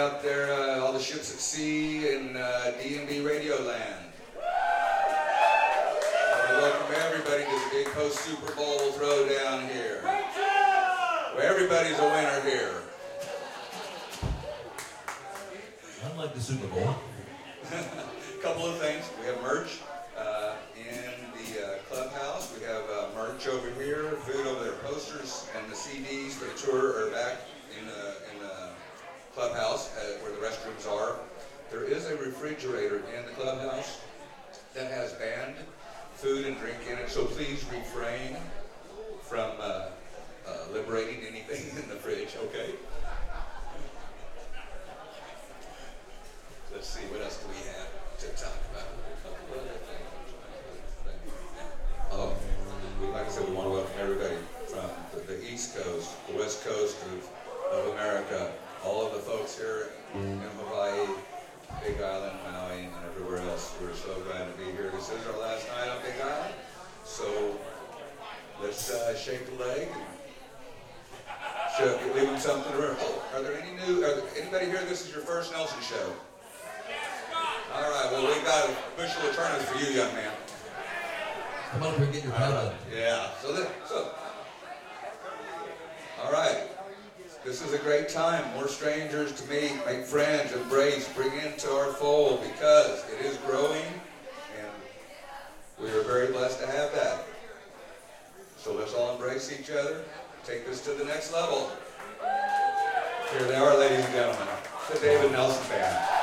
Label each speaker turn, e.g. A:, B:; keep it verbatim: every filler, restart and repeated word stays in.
A: out there, uh, all the ships at sea in uh, D and B Radio Land. I welcome everybody to the big post Super Bowl throwdown here. Where everybody's a winner here.
B: Unlike the Super Bowl.
A: A couple of things. We have merch uh, in the uh, clubhouse. We have uh, merch over here, food over there, posters, and the C Ds for the tour are back in the, in the clubhouse uh, where the restrooms are. There is a refrigerator in the clubhouse that has banned food and drink in it, so please refrain from uh, uh, liberating anything in the fridge, okay? Let's see, what else do we have to talk about? A couple other things. Oh, like I said, we want to welcome everybody from the, the East Coast, the West Coast of, of America, all of the folks here in Hawaii, Big Island, Maui, and everywhere else. We're so glad to be here. This is our last night on Big Island, so let's uh, shake the leg and show, leave them something to remember. Oh, are there any new, are there, anybody here, this is your first Nelson show? All right, well, we got a bushel of turnips for you, young man.
B: Come on up here and get your pad up.
A: Yeah, so, that, so, all right. This is a great time. More strangers to meet, make friends, embrace, bring into our fold because it is growing and we are very blessed to have that. So let's all embrace each other, take this to the next level. Here they are, ladies and gentlemen, the David Nelson Band.